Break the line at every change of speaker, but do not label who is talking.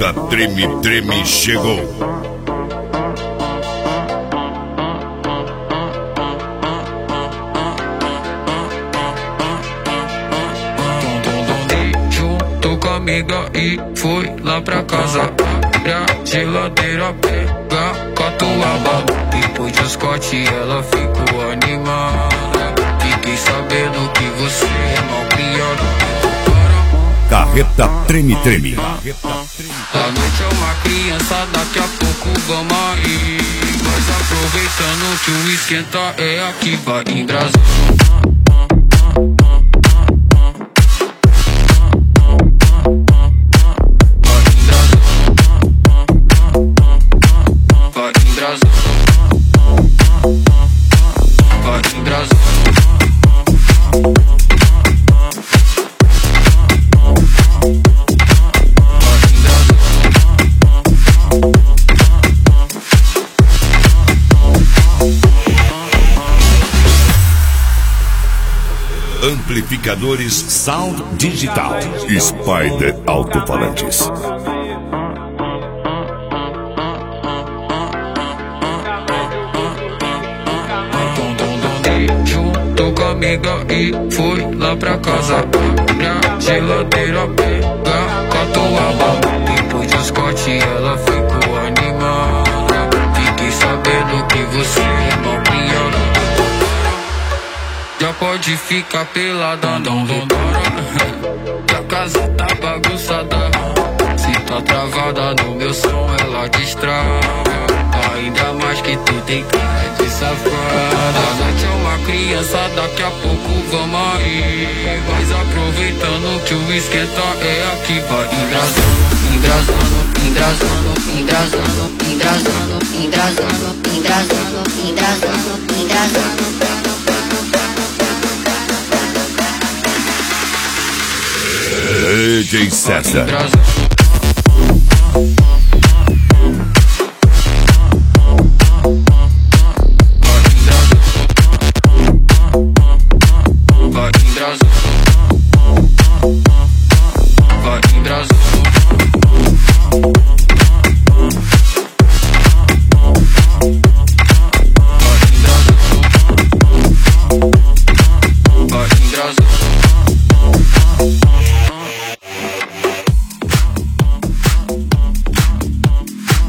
Carreta Treme Treme chegou.
Juntou com a amiga e foi lá pra casa. Abre a geladeira, pega catuaba. Depois de Scott ela ficou animada. Fiquei sabendo que você é mal criado.
Carreta Treme Treme.
A noite é uma criança, daqui a pouco vamos aí. Mas aproveitando que o esquenta é aqui, vai embrasando.
Amplificadores Sound Digital Spider Alto-Falantes.
Juntou com a amiga e foi lá pra casa. Abre a geladeira, pega catuaba. Depois de Scott ela ficou animada. Fiquei sabendo que você é mal criado. Já pode ficar peladão, que a casa tá bagunçada. Se tá travada no meu som, ela destrava. Ainda mais que tu tem cara de safada. A noite é uma criança, daqui a pouco vamos aí. Mas aproveitando que o esquenta é aqui, vai embrasando, embrasando, embrasando, embrasando, embrasando, embrasando, embrasando, embrasando, embrasando.
DJ César.